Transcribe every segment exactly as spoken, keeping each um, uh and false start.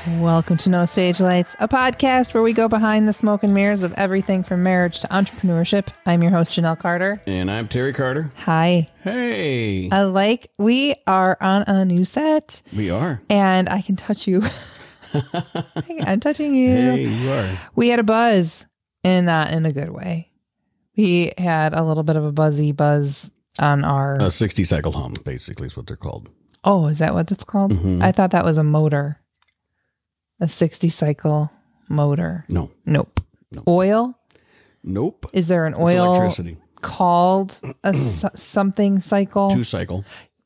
Welcome to No Stage Lights, a podcast where we go behind the smoke and mirrors of everything from marriage to entrepreneurship. I'm your host, Janelle Carter. And I'm Terry Carter. Hi. Hey. I like, we are on a new set. We are. And I can touch you. I'm touching you. Hey, you are. We had a buzz, and not in a good way. We had a little bit of a buzzy buzz on our... A sixty cycle hum, basically, is what they're called. Oh, is that what it's called? Mm-hmm. I thought that was a motor. A sixty cycle motor. No. Nope. Nope. Oil? Nope. Is there an It's oil electricity. called a s- something cycle? Two cycle.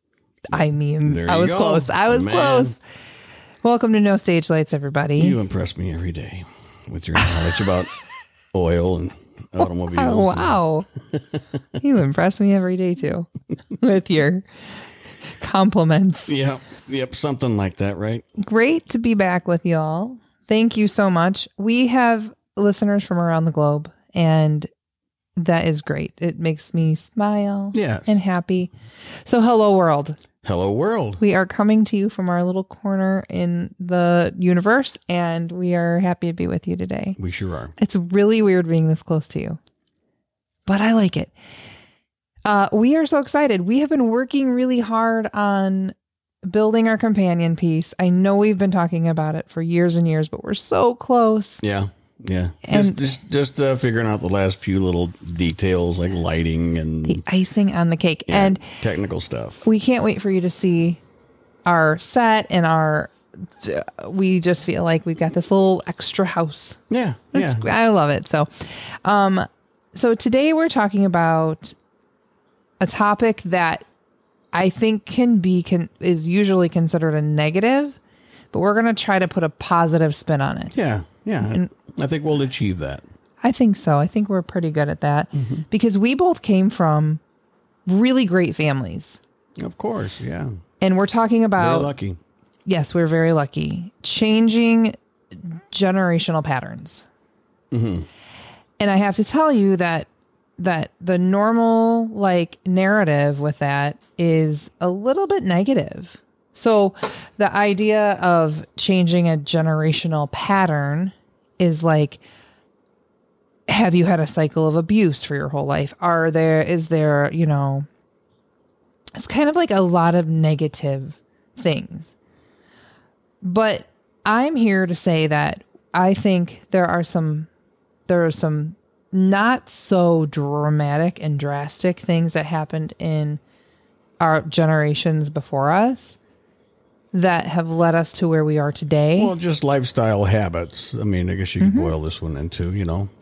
I mean, There I you was go. close. I was Man. close. Welcome to No Stage Lights, everybody. You impress me every day with your knowledge about oil and automobiles. Oh, wow. You impress me every day, too, with your compliments. Yep. Yep. Something like that, right? Great to be back with y'all. Thank you so much. We have listeners from around the globe, and that is great. It makes me smile Yes. and happy. So, hello, world. Hello, world. We are coming to you from our little corner in the universe, and we are happy to be with you today. We sure are. It's really weird being this close to you, but I like it. Uh, we are so excited. We have been working really hard on building our companion piece. I know we've been talking about it for years and years, but we're so close. Yeah. Yeah. And- just just, just uh, figuring out the last few little details like lighting and The icing on the cake. yeah, And technical stuff. we can't wait for you to see our set and our, we just feel like we've got this little extra house. Yeah. It's, Yeah. I love it. So, um, so today we're talking about a topic that I think can be, can, is usually considered a negative, but we're going to try to put a positive spin on it. Yeah. Yeah. And- I think we'll achieve that. I think so. I think we're pretty good at that because we both came from really great families. Of course. Yeah. And we're talking Very about, lucky. yes, we're very lucky, changing generational patterns. Mm-hmm. And I have to tell you that that the normal like narrative with that is a little bit negative. So the idea of changing a generational pattern is like, have you had a cycle of abuse for your whole life? Are there, is there, you know, it's kind of like a lot of negative things. But I'm here to say that I think there are some, there are some not so dramatic and drastic things that happened in our generations before us that have led us to where we are today. Well, just lifestyle habits. I mean, I guess you could Mm-hmm. boil this one into, you know.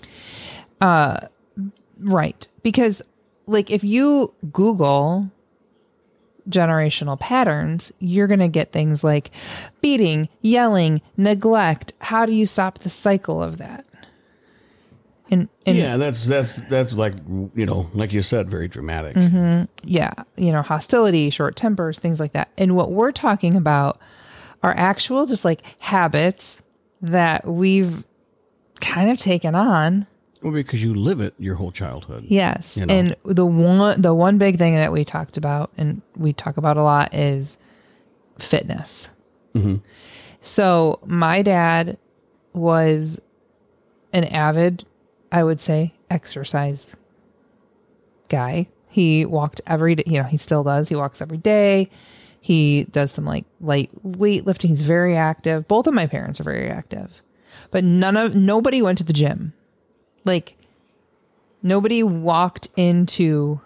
Right. Because like if you Google generational patterns, you're going to get things like beating, yelling, neglect. How do you stop the cycle of that? And, and Yeah, that's that's that's like, you know, like you said, very dramatic. yeah, you know, hostility, short tempers, things like that. And what we're talking about are actual just like habits that we've kind of taken on. Well, because you live it your whole childhood. Yes. You know. And the one the one big thing that we talked about and we talk about a lot is fitness. Mm-hmm. So my dad was an avid, I would say, exercise guy. He walked every day, you know, he still does. He walks every day. He does some like light weightlifting. He's very active. Both of my parents are very active. But none of nobody went to the gym. Like nobody walked into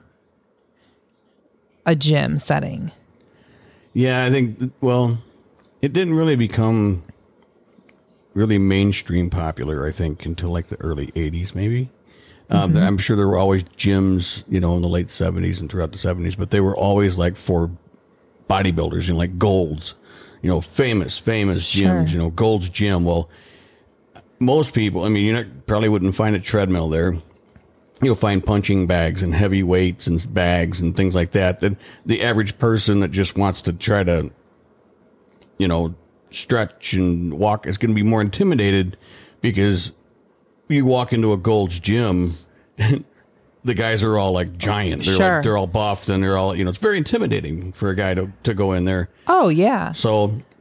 a gym setting. Yeah, I think, well, it didn't really become really mainstream popular, I think, until like the early eighties, maybe. Um, I'm sure there were always gyms, you know, in the late seventies and throughout the seventies, but they were always like for bodybuilders, you know, like Gold's, you know, famous, famous Sure. gyms, you know, Gold's Gym. Well, most people, I mean, you probably wouldn't find a treadmill there. You'll find punching bags and heavy weights and bags and things like that. That the average person that just wants to try to, you know, stretch and walk is going to be more intimidated because you walk into a Gold's Gym, the guys are all like giant. They're Sure. like, they're all buffed and they're all, you know, it's very intimidating for a guy to, to go in there. Oh, yeah. So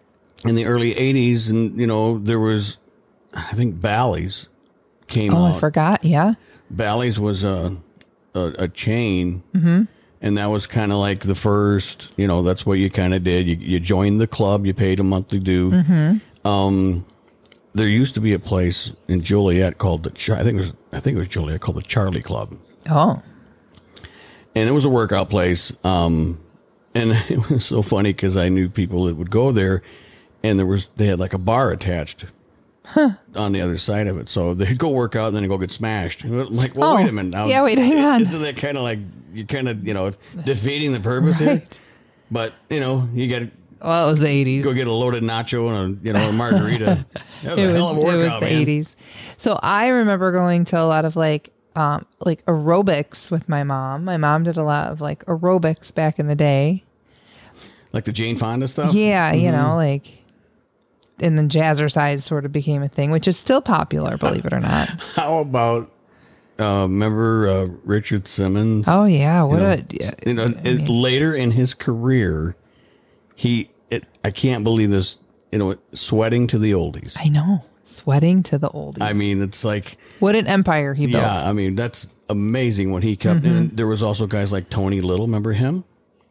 in the early eighties, and you know there was, I think Bally's came Oh, out. I forgot. Yeah. Bally's was a a, a chain, Mm-hmm. and that was kind of like the first. You know, that's what you kind of did. You you joined the club, you paid a monthly due. Mm-hmm. Um, there used to be a place in Joliet called the Char- I think it was I think it was Joliet called the Charlie Club, Oh. and it was a workout place. Um, and it was so funny because I knew people that would go there, and there was they had like a bar attached. Huh. On the other side of it, so they'd go work out and then they'd go get smashed. I'm like, well, Oh, wait a minute. Now, yeah, wait, hang on. Isn't that kind of like you're kind of you know defeating the purpose here? Right. But you know, you got to Well, it was the eighties. go get a loaded nacho and a you know a margarita. That was It a was, hell of a it was workout, the man. eighties. So I remember going to a lot of like, um, like aerobics with my mom. My mom did a lot of like aerobics back in the day. Like the Jane Fonda stuff. Yeah, you know, like, and then jazzercise sort of became a thing, which is still popular, believe it or not. How about uh, remember uh, Richard Simmons? Oh yeah, what you know, a yeah, you know, I it- mean, later in his career, he it, I can't believe this. You know, sweating to the oldies. I know, sweating to the oldies. I mean, it's like what an empire he built. yeah. I mean, that's amazing what he kept. Mm-hmm. And there was also guys like Tony Little. Remember him?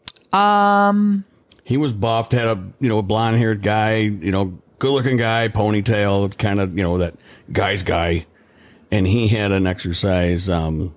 Um, He was buffed, had a you know blonde haired guy, you know, good looking guy, ponytail, kind of you know that guy's guy, and he had an exercise um,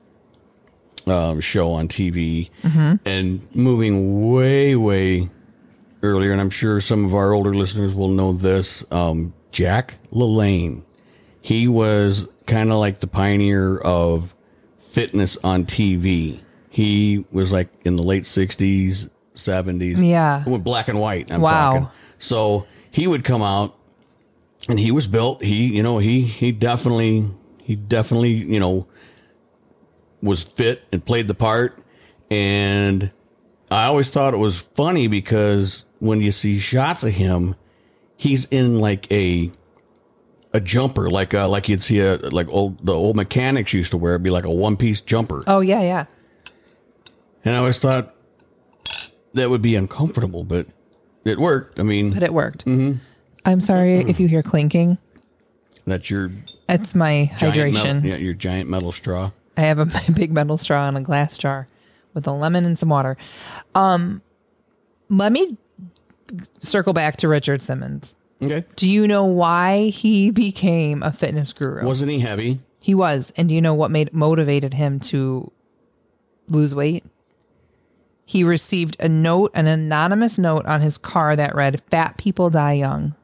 um, show on T V, Mm-hmm. and moving way way earlier, and I'm sure some of our older listeners will know this. Um, Jack LaLanne, he was kind of like the pioneer of fitness on T V. He was like in the late sixties, seventies. Yeah. With black and white. I'm Wow. talking. So he would come out and he was built. He, you know, he, he definitely, he definitely, you know, was fit and played the part. And I always thought it was funny because when you see shots of him, he's in like a, a jumper, like uh, like you'd see a like old the old mechanics used to wear. It'd be like a one piece jumper. Oh yeah, yeah. And I always thought that would be uncomfortable, but it worked. I mean, But it worked. Mm-hmm. I'm sorry if you hear clinking. that's your It's my giant hydration. metal, yeah, your giant metal straw. I have a big metal straw in a glass jar with a lemon and some water. Um, let me circle back to Richard Simmons. Okay. Do you know why he became a fitness guru? Wasn't he heavy? He was. And do you know what made motivated him to lose weight? He received a note, an anonymous note on his car that read, "Fat people die young."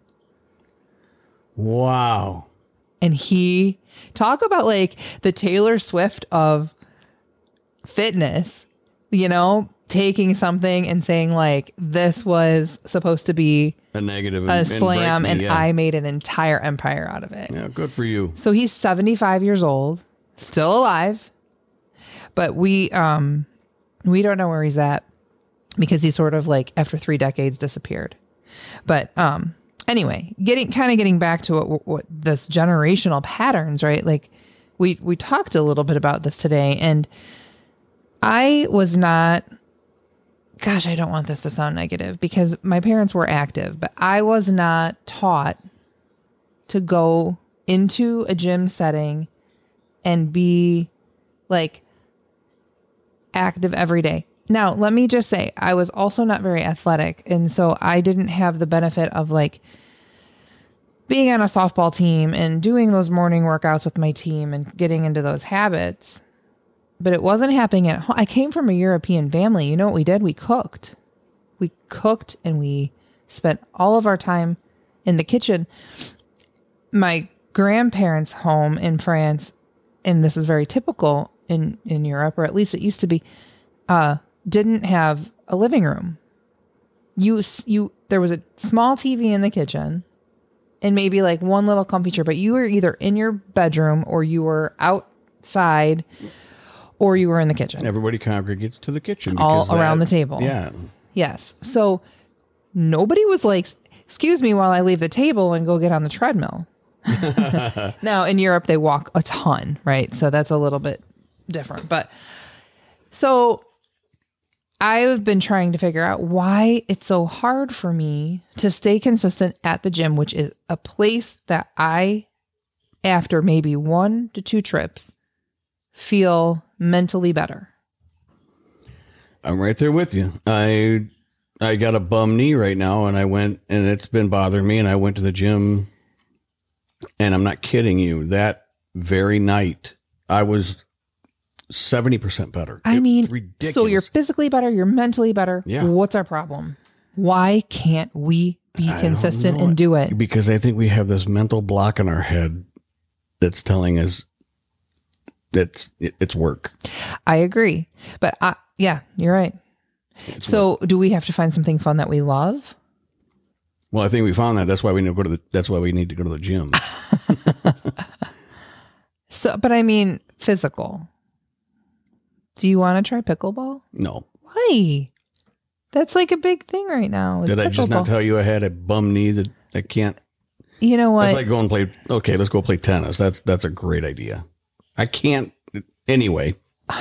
Wow. And he talk about like the Taylor Swift of fitness, you know, taking something and saying like, this was supposed to be A negative. a and- and slam break and me, yeah. I made an entire empire out of it. Yeah, good for you. So he's seventy-five years old, still alive, but we, um, we don't know where he's at because he sort of like after three decades disappeared. But, um, anyway, getting kind of getting back to what, what this generational patterns, right? Like we, we talked a little bit about this today, and I was not, gosh, I don't want this to sound negative because my parents were active, but I was not taught to go into a gym setting and be like active every day. Now, let me just say, I was also not very athletic. And so I didn't have the benefit of like being on a softball team and doing those morning workouts with my team and getting into those habits. But it wasn't happening at home. I came from a European family. You know what we did? We cooked. We cooked and we spent all of our time in the kitchen. My grandparents' home in France, and this is very typical in, in Europe, or at least it used to be, uh, didn't have a living room. You, you, there was a small T V in the kitchen and maybe like one little comfy chair, but you were either in your bedroom or you were outside or you were in the kitchen. Everybody congregates to the kitchen. All because around that- the table. Yeah. Yes. So nobody was like, excuse me while I leave the table and go get on the treadmill. Now in Europe, they walk a ton, right? So that's a little bit different. But so I've been trying to figure out why it's so hard for me to stay consistent at the gym, which is a place that I, after maybe one to two trips, feel mentally better. I'm right there with you. I I got a bum knee right now, and I went, and it's been bothering me, and I went to the gym, and I'm not kidding you, that very night, I was seventy percent better. I It mean, was ridiculous. so you're physically better, you're mentally better. Yeah. What's our problem? Why can't we be I don't consistent know. and do it? Because I think we have this mental block in our head that's telling us that it, it's work. I agree. But I, yeah, you're right. It's So do we have to find something fun that we love? Well, I think we found that. That's why we need to go to the. That's why we need to go to the gym. So, but I mean, physical. Do you want to try pickleball? No. Why? That's like a big thing right now. is Did I just not pickleball. tell you I had a bum knee that I can't? You know what? It's like going and play. Okay, let's go play tennis. That's that's a great idea. I can't anyway.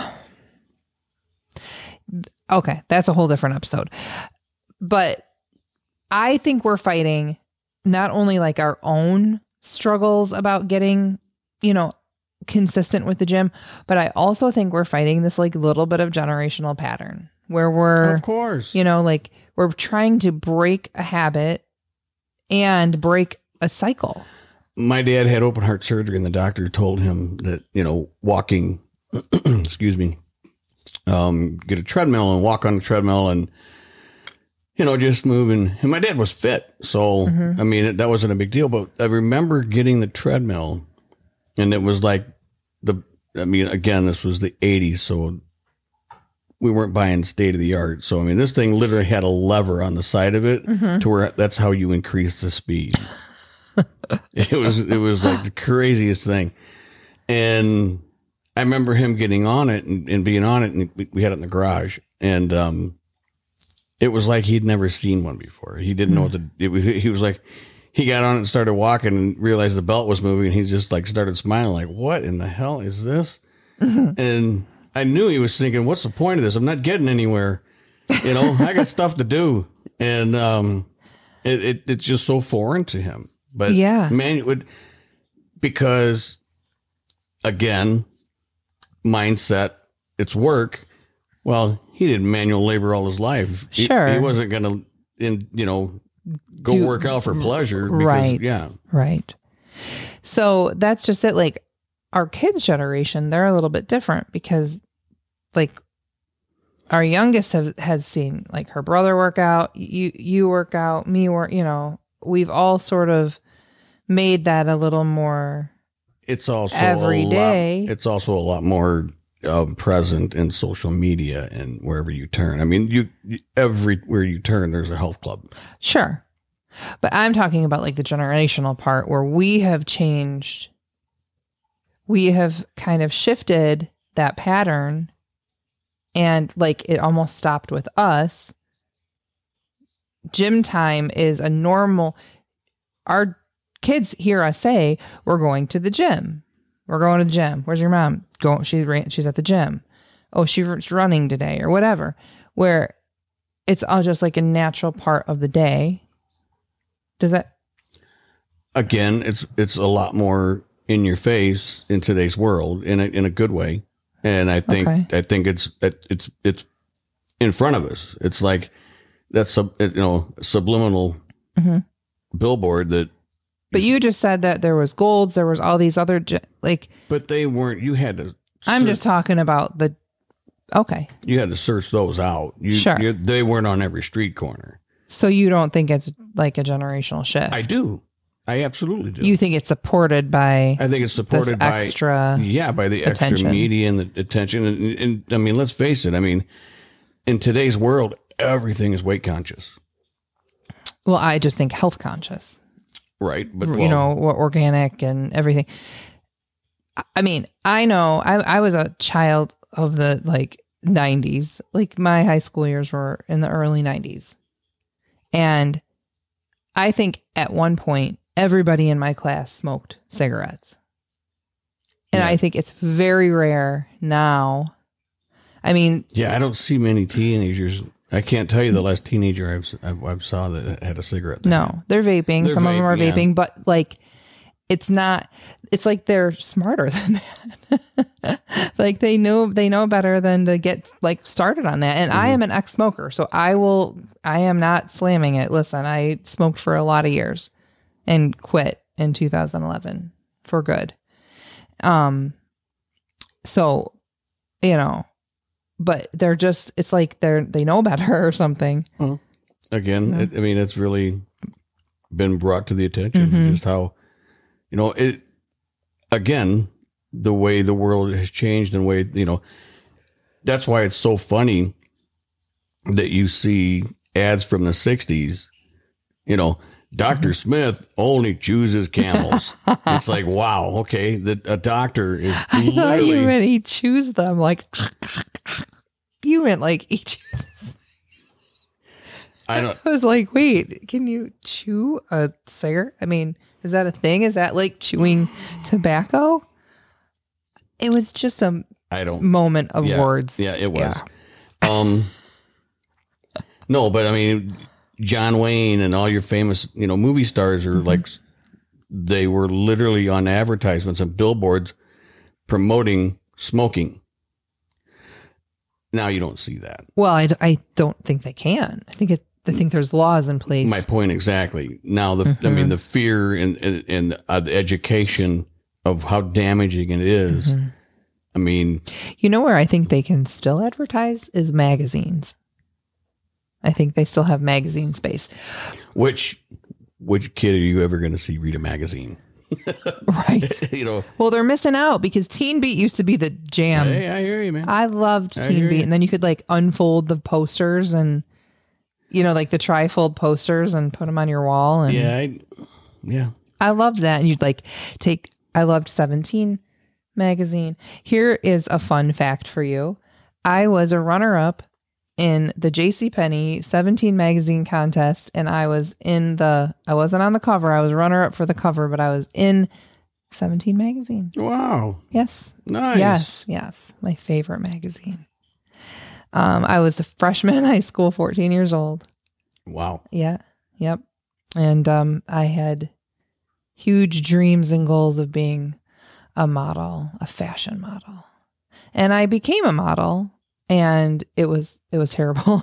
Okay, that's a whole different episode. But I think we're fighting not only like our own struggles about getting, you know, consistent with the gym, but I also think we're fighting this like little bit of generational pattern where we're, Of course. you know, like we're trying to break a habit and break a cycle. My dad had open heart surgery, and the doctor told him that, you know, walking, excuse me, um, get a treadmill and walk on the treadmill and, you know, just moving. And my dad was fit. So, Mm-hmm. I mean, it, that wasn't a big deal. But I remember getting the treadmill, and it was like the, I mean, again, this was the eighties. So we weren't buying state of the art. So, I mean, this thing literally had a lever on the side of it Mm-hmm. to where that's how you increase the speed. It was, it was like the craziest thing. And I remember him getting on it and, and being on it, and we, we had it in the garage, and, um, it was like he'd never seen one before. He didn't know what to, it, was- he was like, he got on it and started walking and realized the belt was moving, and he just like started smiling like, what in the hell is this? And I knew he was thinking, what's the point of this? I'm not getting anywhere. You know, I got stuff to do. And, um, it, it, it's just so foreign to him. But Yeah. man, it would, because again, mindset, it's work. Well, he did manual labor all his life. He- Sure. He, wasn't going to, in you know, go Do- work out for pleasure. Because, Right. Yeah. Right. So that's just it. Like our kids' generation, they're a little bit different because like our youngest have, has seen like her brother work out, you, you work out, me work, you know, we've all sort of made that a little more It's also Every a lot- day. it's also a lot more um, present in social media and wherever you turn. I mean, you, you everywhere you turn, there's a health club. Sure. But I'm talking about like the generational part where we have changed. We have kind of shifted that pattern and like it almost stopped with us. Gym time is a normal. Our kids hear us say, we're going to the gym. We're going to the gym. Where's your mom? Go. She ran, she's at the gym. Oh, she's running today or whatever. Where it's all just like a natural part of the day. Does that? Again, it's it's a lot more in your face in today's world in a, in a good way, and I think Okay. I think it's it, it's it's in front of us. It's like that's sub, you know subliminal Mhm. billboard that. But you just said that there was golds. There was all these other ge- like. But they weren't. You had to. I'm search- just talking about the. Okay, You had to search those out. You, Sure. you- they weren't on every street corner. so you don't think it's like a generational shift? I do. I absolutely do. You think it's supported by I think it's this supported by extra? yeah, by the extra attention. media and the attention. And, and I mean, let's face it. I mean, in today's world, everything is weight conscious, Well, I just think health conscious. right? But you well, know, what organic and everything. I- I mean, I know I, I was a child of the like nineties. Like my high school years were in the early nineties. And I think at one point, everybody in my class smoked cigarettes. And Yeah. I think it's very rare now. I mean, Yeah, I don't see many teenagers. I can't tell you the last teenager I've I've, I've saw that had a cigarette. no, they're vaping. They're Some of them are vape- yeah. vaping, but like, it's not. It's like they're smarter than that. Like they know they know better than to get like started on that. And Mm-hmm. I am an ex-smoker, so I will. I am not slamming it. Listen, I smoked for a lot of years and quit in two thousand eleven for good. Um. So, you know. But they're just, it's like they're, they know better or something. Well, again, Yeah. it, I mean, it's really been brought to the attention Mhm. just how, you know, it, again, the way the world has changed and way, you know, that's why it's so funny that you see ads from the sixties, you know, Doctor Smith only chooses camels. It's like, wow, okay, the, a doctor is I thought you literally, meant he chews them like, you meant like he chews. I don't, I was like, wait, can you chew a cigarette? I mean, is that a thing? Is that like chewing tobacco? It was just a I don't, moment of yeah, words. Yeah, it was. Um, no, but I mean, John Wayne and all your famous, you know, movie stars are Mm-hmm. like, they were literally on advertisements and billboards promoting smoking. Now you don't see that. Well, I, I don't think they can. I think it. I think there's laws in place. My point exactly. Now, the I Mm-hmm. mean, the fear and and, and uh, the education of how damaging it is. Mm-hmm. I mean, You know where I think they can still advertise is magazines. I think they still have magazine space. which which kid are you ever going to see read a magazine? Right. You know, Well, they're missing out because Teen Beat used to be the jam. hey, I hear you, man. I loved I Teen hear Beat. you. And then you could like unfold the posters and, you know, like the trifold posters and put them on your wall. And Yeah, I, yeah. I loved that. And you'd like take, I loved seventeen magazine. Here is a fun fact for you. I was a runner up in the JCPenney seventeen magazine contest. And I was in the, I wasn't on the cover. I was runner up for the cover, but I was in seventeen magazine. Wow, Yes. nice. Yes. Yes. My favorite magazine. Um, I was a freshman in high school, fourteen years old. Wow. Yeah. Yep. And um, I had huge dreams and goals of being a model, a fashion model. And I became a model and it was it was terrible.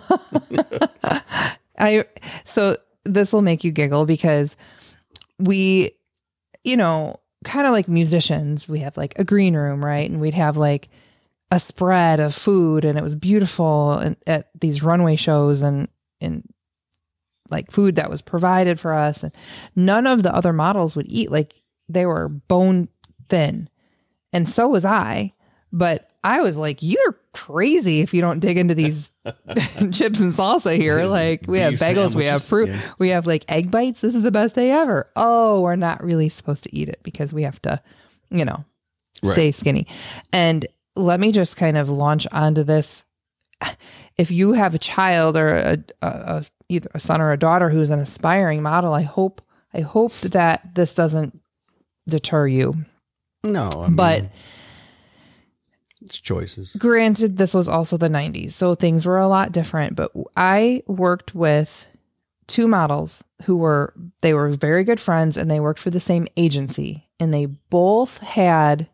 I so this will make you giggle because we, you know, kind of like musicians, we have like a green room, right? And we'd have like a spread of food and it was beautiful and at these runway shows and and like food that was provided for us, and none of the other models would eat. Like they were bone thin, and so was I. But I was like, "You're crazy if you don't dig into these chips and salsa here. Like we have Beef bagels, we have sandwiches, fruit, yeah. we have like egg bites. This is the best day ever. Oh, we're not really supposed to eat it because we have to, you know, stay Right. skinny." And let me just kind of launch onto this. If you have a child or a, a, a either a son or a daughter who's an aspiring model, I hope I hope that this doesn't deter you. No, I mean, But it's choices. granted, this was also the nineties, so things were a lot different. But I worked with two models who were they were very good friends, and they worked for the same agency, and they both had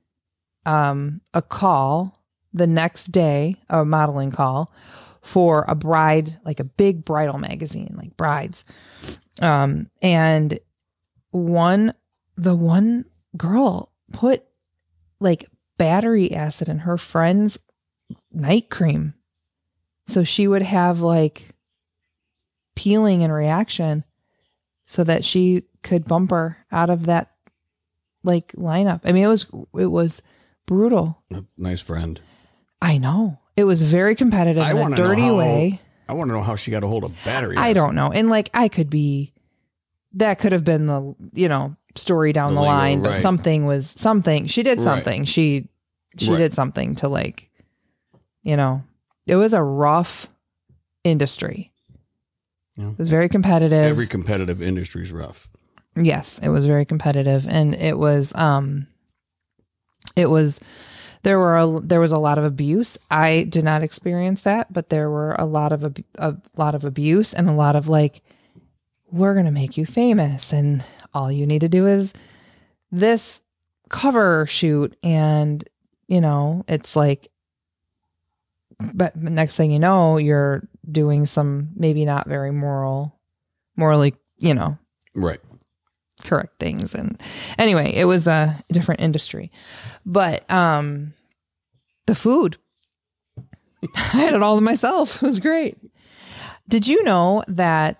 um, a call the next day, a modeling call for a bride, like a big bridal magazine, like Brides. Um, and one, the one girl put like battery acid in her friend's night cream. So she would have like peeling and reaction so that she could bump her out of that like lineup. I mean, it was, it was brutal. A nice friend. I know. It was very competitive I in a wanna know dirty how- way. I want to know how she got a hold of battery. I acid. don't know. And like, I could be, that could have been the, you know, story down The the, lingo, line, but right. something was something. She did Right. something. She, she Right. did something to like, you know, it was a rough industry. Yeah. It was very competitive. Every competitive industry is rough. Yes, it was very competitive. And it was, um, it was, There were a, there was a lot of abuse. I did not experience that, but there were a lot of ab- a lot of abuse and a lot of like, we're going to make you famous and all you need to do is this cover shoot. And, you know, it's like, but next thing you know, you're doing some maybe not very moral, morally, you know, right. correct things. And anyway, it was a different industry, but, um, the food, I had it all to myself. It was great. Did you know that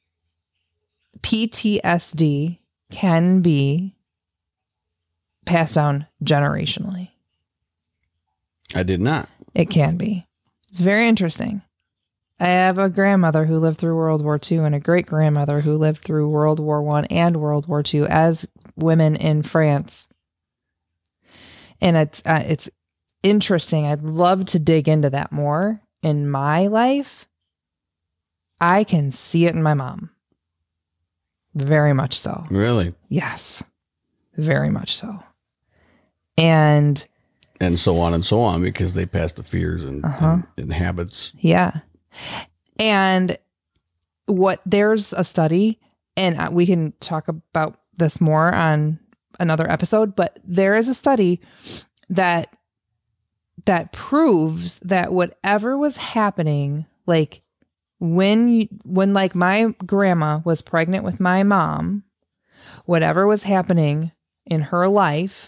P T S D can be passed down generationally? I did not. It can be. It's very interesting. I have a grandmother who lived through World War Two and a great grandmother who lived through World War One and World War Two as women in France. And it's uh, it's interesting. I'd love to dig into that more in my life. I can see it in my mom. Very much so. Really? Yes. Very much so. And and so on and so on, because they pass the fears and, uh-huh. and, and habits. Yeah. And what there's a study, and we can talk about this more on another episode, but there is a study that that proves that whatever was happening, like when you, when like my grandma was pregnant with my mom, whatever was happening in her life,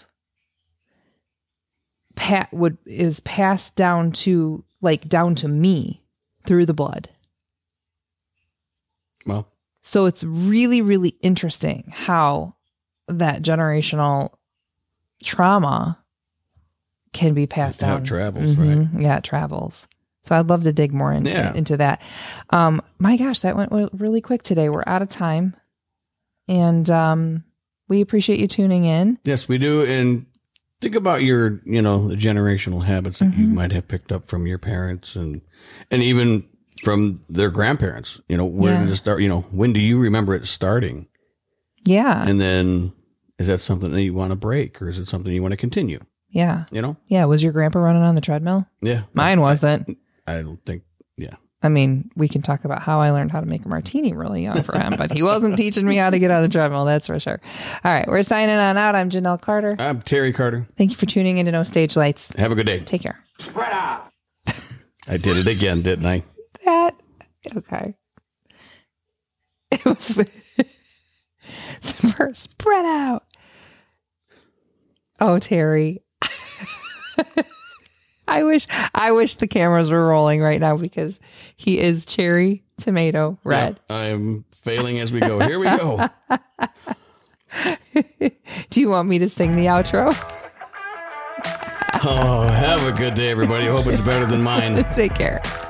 Pat would is passed down to like down to me through the blood. Well, so it's really, really interesting how that generational trauma can be passed how down. it travels, Mhm. right? Yeah, it travels. So I'd love to dig more in, Yeah. into that. Um, my gosh, that went really quick today. We're out of time, and um, we appreciate you tuning in. Yes, we do. And think about your, you know, the generational habits that you Mhm. might have picked up from your parents and and even from their grandparents. You know, where Yeah. did it start? You know, when do you remember it starting? Yeah, And then is that something that you want to break, or is it something you want to continue? yeah, You know? yeah. Was your grandpa running on the treadmill? Yeah. Mine wasn't. I don't think. Yeah. I mean, we can talk about how I learned how to make a martini really young for him, but he wasn't teaching me how to get on the treadmill. That's for sure. All right. We're signing on out. I'm Janelle Carter. I'm Terry Carter. Thank you for tuning in to No Stage Lights. Have a good day. Take care. Spread out. I did it again, didn't I? That. Okay. It was first spread out. Oh, Terry. I wish I wish the cameras were rolling right now because he is cherry tomato red. Yeah, I'm failing as we go. Here we go. Do you want me to sing the outro? Oh, have a good day, everybody. I hope it's better than mine. Take care.